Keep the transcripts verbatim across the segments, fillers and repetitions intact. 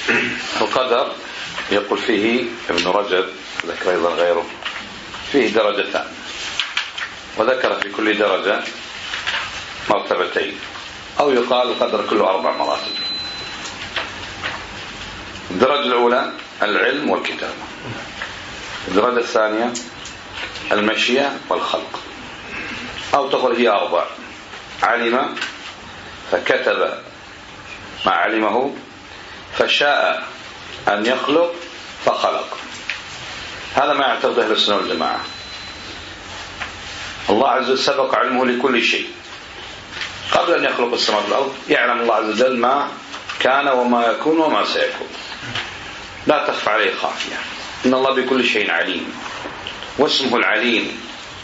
القدر يقول فيه ابن رجب، ذكر أيضا غيره، فيه درجتان، وذكر في كل درجة مرتبتين، أو يقال القدر كله أربع مراتب. الدرجة الأولى العلم والكتابة، الدرجة الثانية المشيئة والخلق، أو تقول هي أربع: علم فكتب ما علمه، فشاء أن يخلق فخلق. هذا ما يعتقده أهل السنة والجماعة. الله عز وجل سبق علمه لكل شيء قبل أن يخلق السماوات والأرض، يعلم الله عز وجل ما كان وما يكون وما سيكون، لا تخفى عليه خافية. إن الله بكل شيء عليم، واسمه العليم،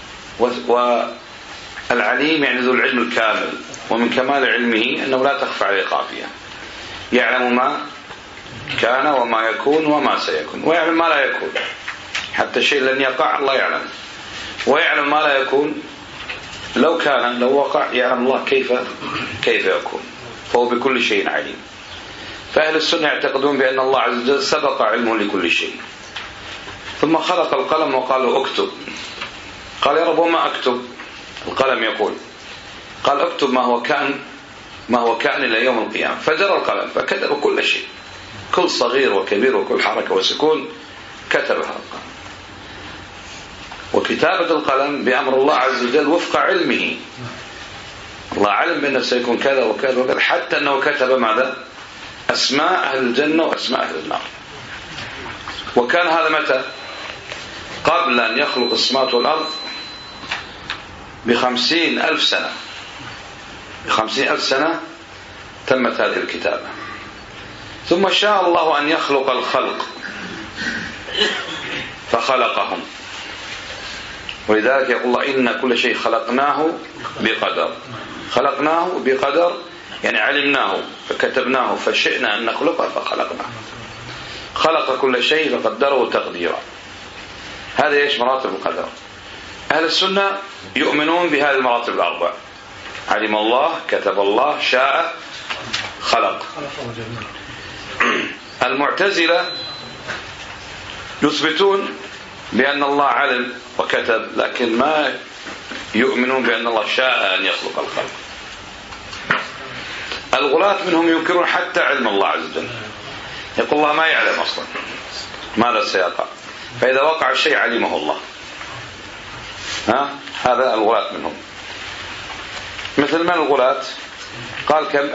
والعليم يعني ذو العلم الكامل، ومن كمال علمه أنه لا تخفى عليه خافية، يعلم ما كان وما يكون وما سيكون، ويعلم ما لا يكون، حتى شيء لن يقع الله يعلم، ويعلم ما لا يكون، لو كان لو وقع يعلم الله كيف كيف يكون، فهو بكل شيء عليم. فأهل السنة يعتقدون بأن الله عز وجل سبق علمه لكل شيء، ثم خلق القلم وقال له اكتب. قال يا رب وما أكتب؟ القلم يقول، قال اكتب ما هو كان ما هو كان إلى يوم القيامة. فجرى القلم فكتب كل شيء، كل صغير وكبير وكل حركة وسكون كتبها القلم. وكتابة القلم بأمر الله عز وجل وفق علمه، الله علم بأنه سيكون كذا وكذا وكذا، حتى أنه كتب ماذا؟ أسماء أهل الجنة وأسماء أهل النار. وكان هذا متى؟ قبل أن يخلق السماوات والأرض بخمسين ألف سنة. بخمسين ألف سنة تمت هذه الكتابة. ثم شاء الله أن يخلق الخلق فخلقهم، ولذلك يقول الله إن كل شيء خلقناه بقدر. خلقناه بقدر يعني علمناه فكتبناه، فشئنا أن نخلقه فخلقناه. خلق كل شيء فقدره تقديرا. هذا ايش؟ مراتب القدر. أهل السنة يؤمنون بهذه المراتب الأربع: علم الله، كتب الله، شاء، خلق. المعتزلة يثبتون بأن الله علم وكتب، لكن ما يؤمنون بأن الله شاء أن يخلق الخلق. الغلاة منهم ينكرون حتى علم الله عز وجل، يقول الله ما يعلم أصلا ماذا سيقع، فإذا وقع الشيء علمه الله. ها؟ هذا الغلاة منهم. مثل من الغلاة؟ قال كم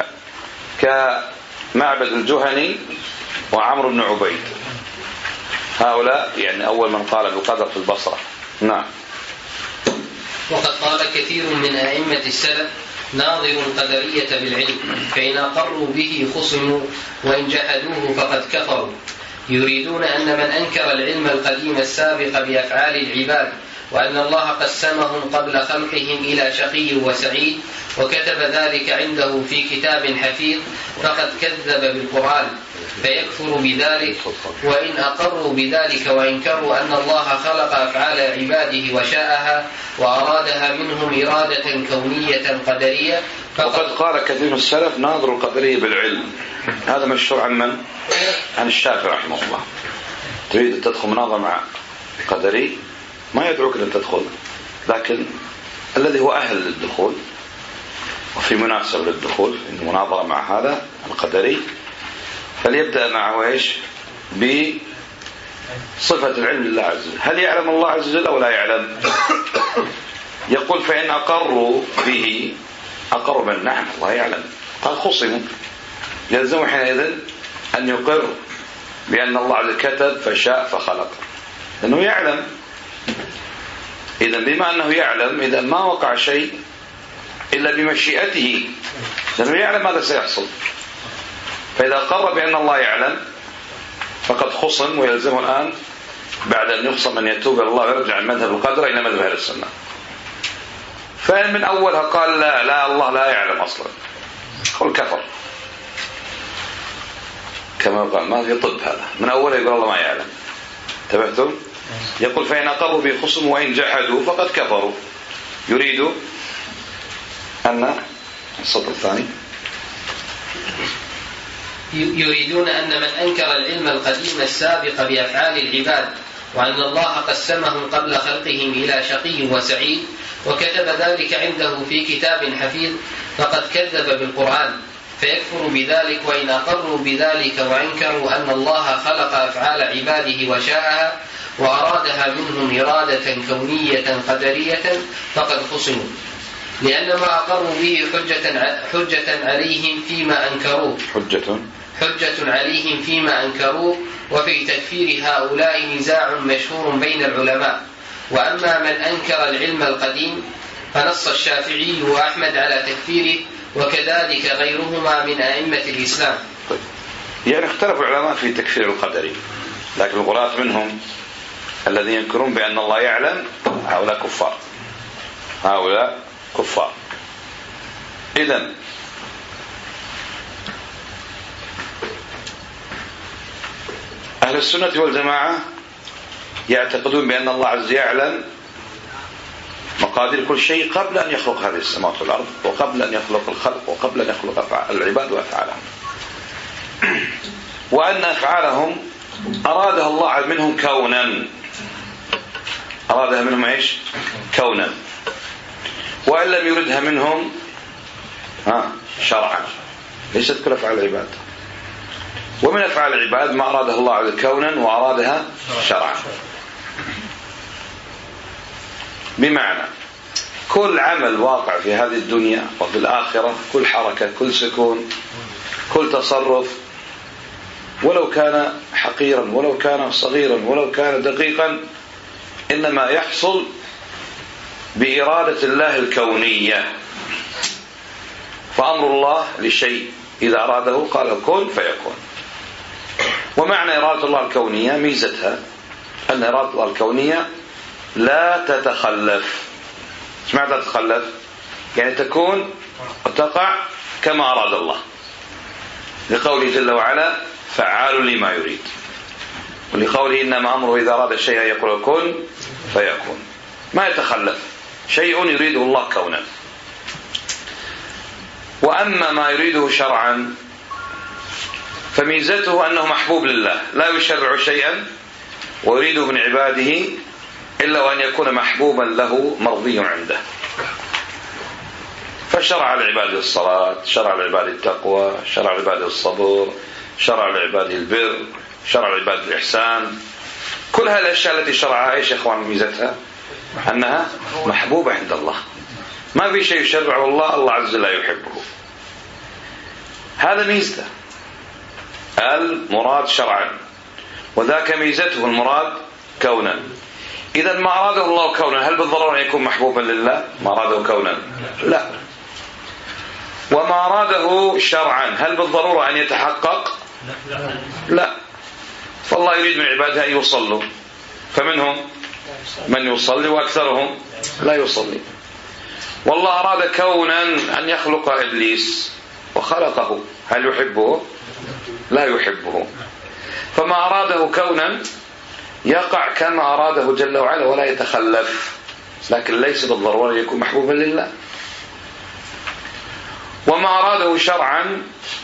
كمعبد الجهني وعمرو بن عبيد، هؤلاء يعني أول من قال بالقدر في البصرة. نعم. وقد قال كثير من أئمة السلف: ناظر القدرية بالعلم، فإن أقروا به خصموا، وإن جحدوه فقد كفروا. يريدون أن من أنكر العلم القديم السابق بأفعال العباد، وأن الله قسمهم قبل خلقهم إلى شقي وسعيد، وكتب ذلك عنده في كتاب حفيظ، فقد كذب بالقرآن، فيكفر بذلك. وإن أقروا بذلك وإنكروا أن الله خلق أفعال عباده وشاءها وأرادها منهم إرادة كونية قدرية. وقد قال كثير من السلف: ناظر القدرية بالعلم. هذا مشهور عن من؟ عن الشافعي رحمه الله. تريد أن تدخل مناظرة مع قدري، ما يدعوك أن تدخل، لكن الذي هو أهل للدخول وفي مناسب للدخول في المناظرة مع هذا القدري، فليبدأ معه إيش؟ بصفة العلم لله عز وجل. هل يعلم الله عز وجل أو لا يعلم؟ يقول: فإن أقروا به، أقروا من نعم الله يعلم، قال خصموا، يلزم حينئذ أن يقر بأن الله عز وجل كتب فشاء فخلق، لأنه يعلم. إذا بما أنه يعلم، إذا ما وقع شيء إلا بمشيئته، لأنه يعلم ماذا سيحصل. فإذا قر بأن الله يعلم فقد خصم، ويلزمه الآن بعد أن يخصم أن يتوب إلى الله ويرجع من مذهب القدر إلى مذهب أهل السنة. فإن من أولها قال لا لا الله لا يعلم أصلا، قل كفر، كما قال ما في طب هذا، من أوله يقول الله ما يعلم. انتبهتم؟ يقول: فإن أقروا بخصم وإن جحدوا فقد كفروا. يريد أن السطر الثاني يريدون أن من أنكر العلم القديم السابق بأفعال العباد وأن الله قسمهم قبل خلقهم إلى شقي وسعيد وكتب ذلك عنده في كتاب حفيظ فقد كذب بالقرآن، فيكفر بذلك. وإن أقروا بذلك وأنكروا أن الله خلق أفعال عباده وشاءها وأرادها منهم إرادة كونية قدرية فقد خصموا، لأن ما أقروا به حجة, حجة عليهم فيما أنكروه حجة حجة عليهم فيما أنكروه. وفي تكفير هؤلاء نزاع مشهور بين العلماء. وأما من أنكر العلم القديم فنص الشافعي وأحمد على تكفيره وكذلك غيرهما من أئمة الإسلام. طيب. يعني اختلف العلماء في تكفير القدري، لكن الغلاة منهم الذين ينكرون بأن الله يعلم هؤلاء كفار هؤلاء كفار إذن أهل السنة والجماعة يعتقدون بأن الله عز وجل يعلم مقادير كل شيء قبل أن يخلق هذه السماوات والأرض وقبل أن يخلق الخلق وقبل أن يخلق العباد وأفعالهم، وأن أفعالهم أرادها الله منهم كونا أرادها منهم إيش؟ كونا، وإن لم يردها منهم ها شرعا. ليست كل أفعال العباد، ومن أفعال العباد ما أرادها الله عز وجل كونا وأرادها شرعا. بمعنى كل عمل واقع في هذه الدنيا وفي الآخرة، كل حركة، كل سكون، كل تصرف، ولو كان حقيرا ولو كان صغيرا ولو كان دقيقا، إنما يحصل بإرادة الله الكونية. فأمر الله لشيء إذا أراده قال كن فيكون. ومعنى إرادة الله الكونية ميزتها أن إرادة الله الكونية لا تتخلف. اسمع لا تتخلف يعني تكون وتقع كما أراد الله، لقوله جل وعلا فعال لما يريد، ولقوله إنما أمره إذا أراد شيئا يقول كن فيكون. ما يتخلف شيء يريده الله كونا. وأما ما يريده شرعا فميزته أنه محبوب لله، لا يشرع شيئا ويريده من عباده إلا وأن يكون محبوبا له مرضي عنده. فشرع لعباده الصلاة، شرع لعباده التقوى، شرع لعباده الصبر، شرع لعباده البر، شرع لعباده الإحسان. كل هذه الأشياء التي شرعها إيش يا إخوان ميزتها؟ أنها محبوبة عند الله. ما في شيء يشرعه الله الله عز وجل لا يحبه. هذا ميزته المراد شرعا، وذاك ميزته المراد كونا. إذا ما أراده الله كونا هل بالضرورة أن يكون محبوبا لله؟ ما أراده كونا لا. وما أراده شرعا هل بالضرورة أن يتحقق؟ لا. فالله يريد من عباده أن يصلوا، فمنهم من يصلي وأكثرهم لا يصلي. والله أراد كونا أن يخلق إبليس وخلقه، هل يحبه؟ لا يحبه. فما أراده كونا يقع كما أراده جل وعلا ولا يتخلف، لكن ليس بالضرورة يكون محبوبا لله. وما أراده شرعا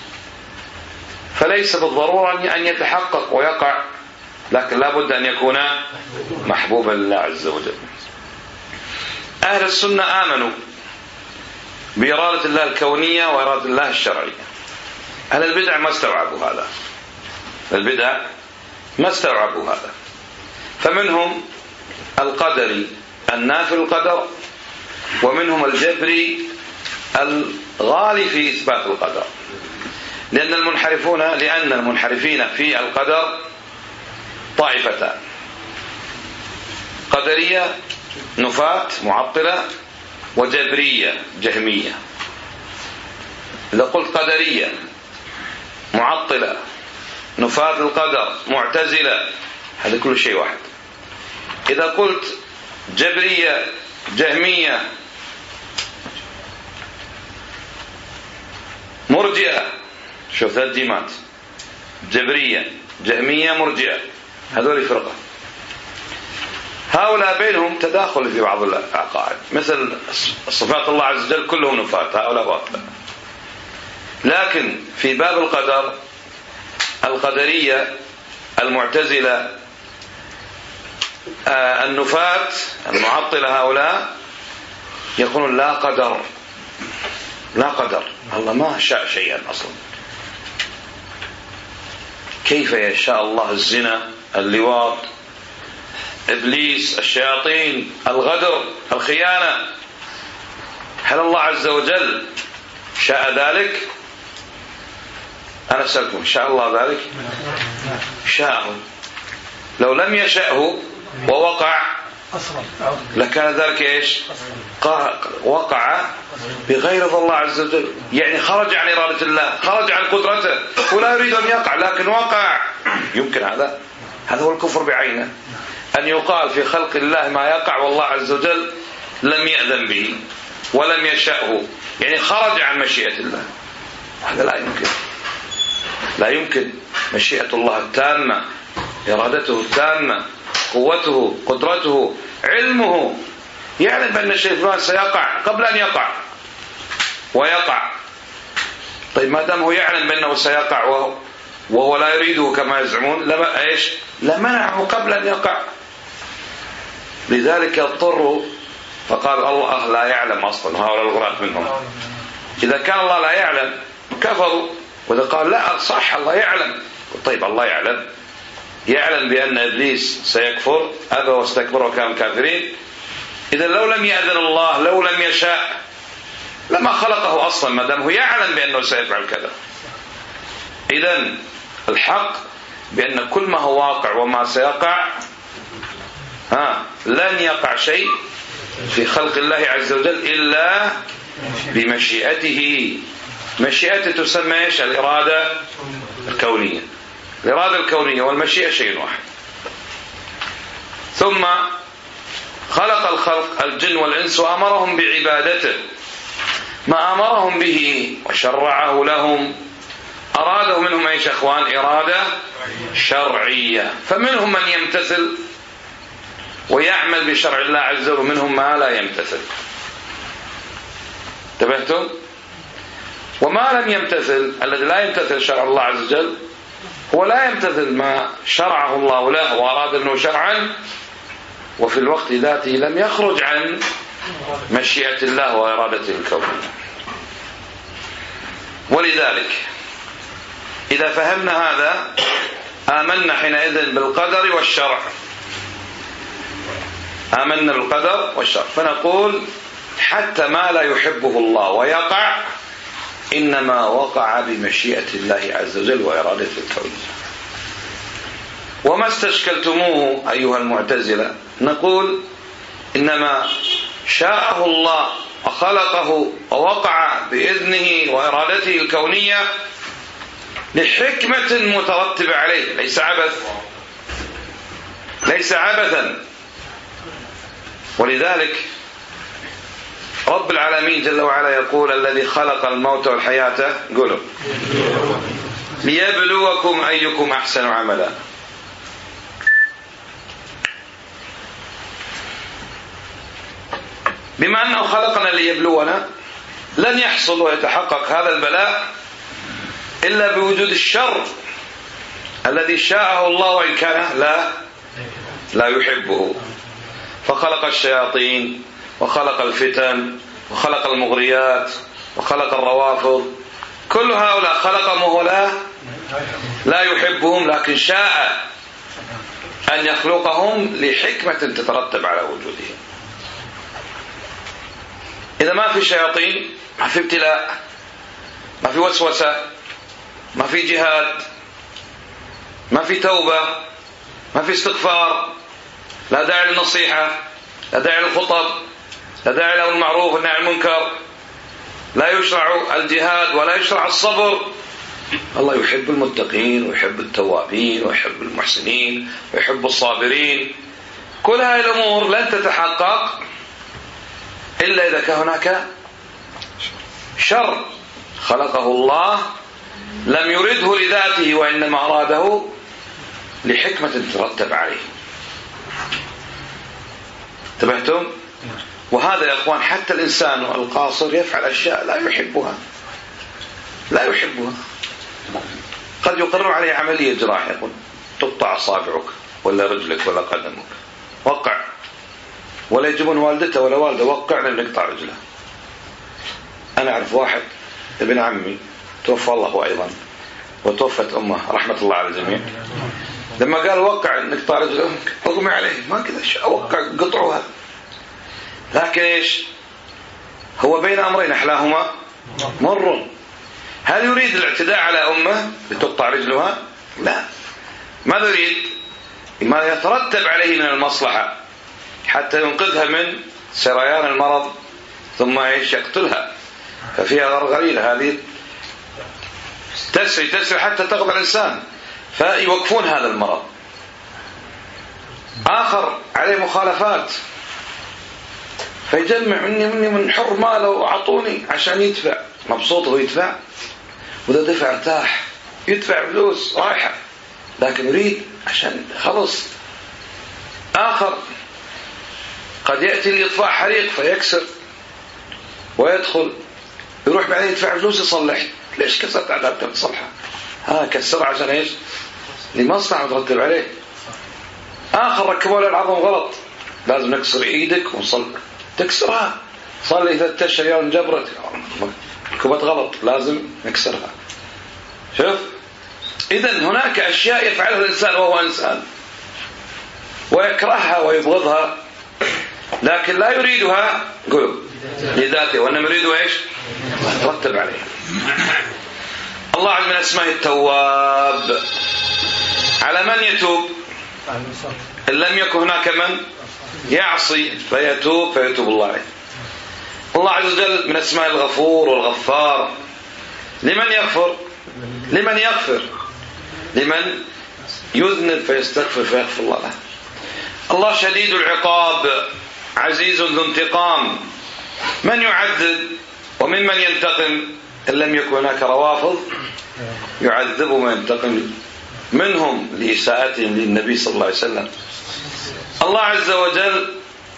فليس بالضرورة أن يتحقق ويقع، لكن لا بد أن يكون محبوبا لله عز وجل. أهل السنة آمنوا بإرادة الله الكونية وإرادة الله الشرعية. أهل البدع ما استوعبوا هذا، البدع ما استوعبوا هذا. فمنهم القدري النافي القدر، ومنهم الجبري الغالي في إثبات القدر. لأن المنحرفون لأن المنحرفين في القدر طائفتان: قدرية نفاة معطلة، وجبرية جهمية. إذا قلت قدرية معطلة نفاة القدر معتزلة هذا كل شيء واحد. إذا قلت جبرية جهمية مرجئة، شوف ثلاث جيمات: جبرية جهمية مرجئة، هذول فرقة. هؤلاء بينهم تداخل في بعض العقائد، مثل صفات الله عز وجل كلهم نفاة، هؤلاء باطل. لكن في باب القدر القدرية المعتزلة آه النفاة المعطلة هؤلاء يقولون لا قدر، لا قدر، الله ما شاء شيئا أصلا. كيف يشاء الله الزنا، اللواط، إبليس، الشياطين، الغدر، الخيانة؟ هل الله عز وجل شاء ذلك؟ أنا أسألكم، شاء الله ذلك؟ شاءه. لو لم يشأه ووقع لكان ذلك إيش؟ وقع بغير رضا الله عز وجل، يعني خرج عن إرادة الله، خرج عن قدرته، ولا يريد أن يقع لكن وقع. يمكن هذا؟ هذا هو الكفر بعينه، أن يقال في خلق الله ما يقع والله عز وجل لم يأذن به ولم يشأه، يعني خرج عن مشيئة الله. هذا لا يمكن، لا يمكن. مشيئة الله التامة، إرادته التامة، قوته، قدرته، علمه، يعلم بأن الشيء الفلاني سيقع قبل أن يقع ويقع. طيب ما دام هو يعلم بأنه سيقع وهو, وهو لا يريده كما يزعمون، لما إيش؟ لمنعه قبل أن يقع. لذلك اضطروا فقال الله لا يعلم أصلا، هؤلاء الغلاة منهم. إذا كان الله لا يعلم كفروا، وإذا قال لا صح الله يعلم، طيب الله يعلم، يعلم بأن إبليس سيكفر، أبى واستكبر وكان كافرين. إذا لو لم يأذن الله، لو لم يشاء، لما خلقه أصلا ما دام هو يعلم بأنه سيفعل كذا. إذن الحق بأن كل ما هو واقع وما سيقع ها لن يقع شيء في خلق الله عز وجل إلا بمشيئته. مشيئته تسمى إيش؟ الإرادة الكونية. الإرادة الكونية والمشيئة شيء واحد. ثم خلق الخلق الجن والإنس وأمرهم بعبادته، ما أمرهم به وشرعه لهم أراده منهم أيش أخوان؟ إرادة شرعية. فمنهم من يمتثل ويعمل بشرع الله عز وجل، ومنهم ما لا يمتثل. انتبهتم؟ وما لم يمتثل، الذي لا يمتثل شرع الله عز وجل هو لا يمتثل ما شرعه الله له وأراد منه شرعا، وفي الوقت ذاته لم يخرج عن مشيئة الله وإرادته الكونية. ولذلك إذا فهمنا هذا آمنا حينئذ بالقدر والشرع، آمنا بالقدر والشرع، فنقول حتى ما لا يحبه الله ويقع إنما وقع بمشيئة الله عز وجل وإرادته الكونية. وما استشكلتموه أيها المعتزلة نقول إنما شاءه الله وخلقه ووقع بإذنه وإرادته الكونية لحكمة مترتبة عليه، ليس عبث، ليس عبثا. ولذلك رب العالمين جل وعلا يقول الذي خلق الموت والحياة قولوا ليبلوكم أيكم أحسن عملا. بما أنه خلقنا ليبلونا لن يحصل ويتحقق هذا البلاء إلا بوجود الشر الذي شاءه الله وإن كان لا لا يحبه. فخلق الشياطين وخلق الفتن وخلق المغريات وخلق الروافض، كل هؤلاء خلقهم وهو لا لا يحبهم، لكن شاء أن يخلقهم لحكمة تترتب على وجودهم. إذا ما في شياطين ما في ابتلاء، ما في وسوسة، ما في جهاد، ما في توبة، ما في استغفار، لا داعي للنصيحة، لا داعي للخطب، لا داعي له المعروف والنهي عن المنكر، لا يشرع الجهاد ولا يشرع الصبر. الله يحب المتقين ويحب التوابين ويحب المحسنين ويحب الصابرين. كل هذه الأمور لن تتحقق إلا إذا كان هناك شر خلقه الله لم يرده لذاته وإنما أراده لحكمة تترتب عليه. انتبهتم؟ وهذا يا أخوان حتى الإنسان القاصر يفعل أشياء لا يحبها، لا يحبها، قد يقرر عليه عملية جراحية، يقول تقطع أصابعك ولا رجلك ولا قدمك، وقع. ولا يجيبون والدته ولا والده، وقع لأن نقطع رجله. أنا أعرف واحد ابن عمي توفى الله هو أيضا، وتوفت أمه رحمة الله على الجميع، لما قال وقع نقطع رجله أغمي عليه، ما كذا أوقع قطعها. لكن إيش هو بين أمرين أحلاهما مر. هل يريد الاعتداء على أمه لتقطع رجلها؟ لا. ماذا يريد؟ ما يترتب عليه من المصلحة حتى ينقذها من سريان المرض ثم إيش يقتلها. ففيها غرغريلة هذه تسري تسري حتى تقضى الإنسان، فيوقفون هذا المرض. آخر عليه مخالفات فيجمع مني مني من حر ماله وعطوني عشان يدفع، مبسوط هو يدفع، وإذا دفع ارتاح، يدفع فلوس رايحة، لكن يريد عشان خلص. آخر قد يأتي لإطفاء حريق فيكسر ويدخل، يروح بعدين يدفع فلوس يصلح. ليش كسرت عذابتك تصلحها؟ ها كسر عشان ايش؟ لمصلحة مترتب عليه. آخر ركبوا له العظم غلط، لازم نكسر ايدك ونصلح، تكسرها، صلي ثلاثة أشهر يوم جبرت ركبت غلط لازم نكسرها. شوف، إذن هناك أشياء يفعلها الإنسان وهو إنسان ويكرهها ويبغضها، لكن لا يريدها قلوا لذاته، وإنما يريدها إيش؟ ترتب عليه. الله عز من أسماء التواب. على من يتوب؟ إن لم يكن هناك من يعصي فيتوب فيتوب الله عليه. الله عز وجل من أسماء الغفور والغفار. لمن يغفر؟ لمن يغفر، لمن يذنب فيستغفر فيغفر الله له. الله شديد العقاب عزيز ذو انتقام. من يعذب وممن ينتقم؟ إن لم يكن هناك روافض يعذب وينتقم منهم لإساءتهم للنبي صلى الله عليه وسلم. الله عز وجل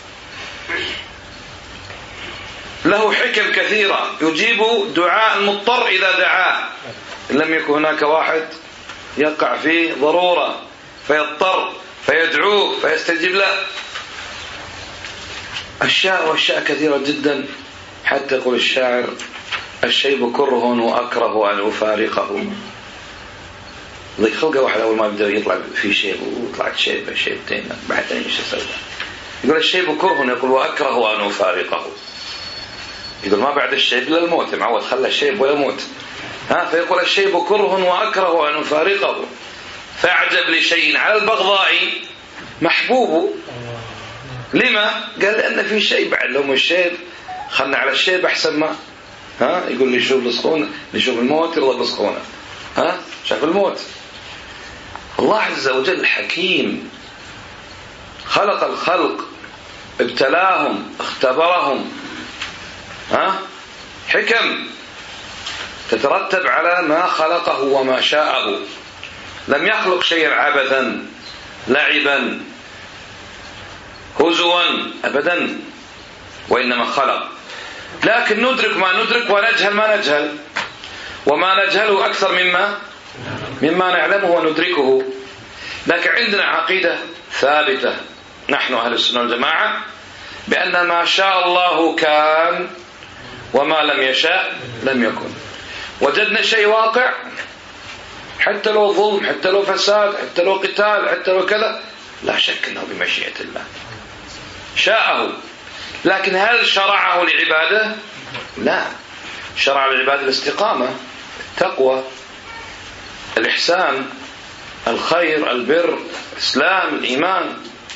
له حكم كثيرة، يجيب دعاء المضطر إذا دعاه، إن لم يكن هناك واحد يقع في ضرورة فيضطر فيدعوه فيستجيب له. أشياء وأشياء كثيرة جدا، حتى يقول الشاعر الشيب كره وأكره أن أفارقه. ذيك خلقه واحد أول ما يبدأ يطلع في شيب وطلعت شيبة شيبتين بعدين إيش يسوي؟ يقول الشيب كره، يقول وأكره أن أفارقه. يقول ما بعد الشيب إلا الموت، معود خلى الشيب ويموت. ها فيقول الشيب كره وأكره أن أفارقه، فأعجب لشيء على البغضاء محبوب. لما؟ قال لأن في شيء بعد، لو الشيب خلنا على الشيب أحسن. ما ها يقول لي شوف السخونة، نشوف الموت يرضى بالسخونة. ها شاف الموت. الله عز وجل حكيم، خلق الخلق، ابتلاهم، اختبرهم. ها حكم تترتب على ما خلقه وما شاءه. لم يخلق شيئا عبثا لعبا هزوا أبدا، وإنما خلق. لكن ندرك ما ندرك ونجهل ما نجهل، وما نجهله أكثر مما مما نعلمه وندركه. لكن عندنا عقيدة ثابتة نحن أهل السنة والجماعة بأن ما شاء الله كان وما لم يشاء لم يكن. وجدنا شيء واقع، حتى لو ظلم، حتى لو فساد، حتى لو قتال، حتى لو كذا، لا شك أنه بمشيئة الله شاءه. لكن هل شرعه لعباده؟ لا، شرع لعباده الاستقامة، التقوى، الإحسان، الخير، البر، الإسلام، الإيمان.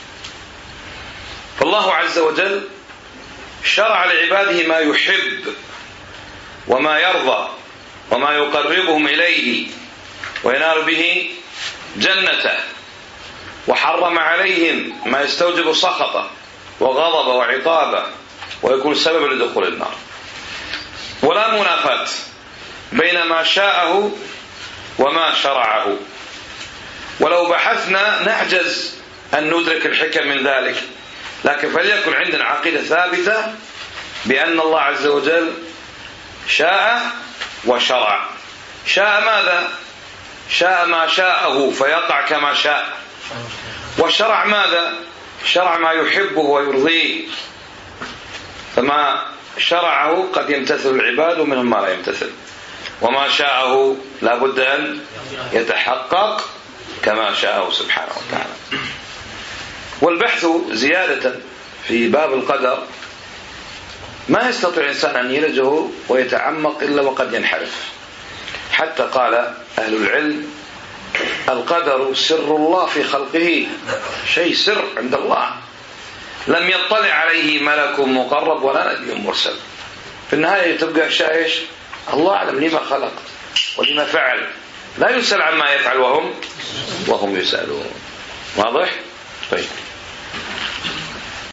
فالله عز وجل شرع لعباده ما يحب وما يرضى وما يقربهم إليه وينال به جنته، وحرم عليهم ما يستوجب سخطه وغضبه وعقابه ويكون سبب لدخول النار. ولا منافاة بين ما شاءه وما شرعه. ولو بحثنا نعجز أن ندرك الحكم من ذلك، لكن فليكن عندنا عقيدة ثابتة بأن الله عز وجل شاء وشرع. شاء ماذا؟ شاء ما شاءه فيقع كما شاء. وشرع ماذا؟ شرع ما يحبه ويرضيه، فما شرعه قد يمتثل العباد ومنهم ما لا يمتثل، وما شاءه لا بد أن يتحقق كما شاءه سبحانه وتعالى. والبحث زيادة في باب القدر ما يستطيع الإنسان أن يلجه ويتعمق إلا وقد ينحرف. حتى قال أهل العلم: القدر سر الله في خلقه، شيء سر عند الله لم يطلع عليه ملك مقرب ولا نبي مرسل. في النهاية تبقى أشياء إيش؟ الله أعلم لما خلق ولما فعل، لا يسأل عما يفعل وهم وهم يسألون. واضح؟ طيب.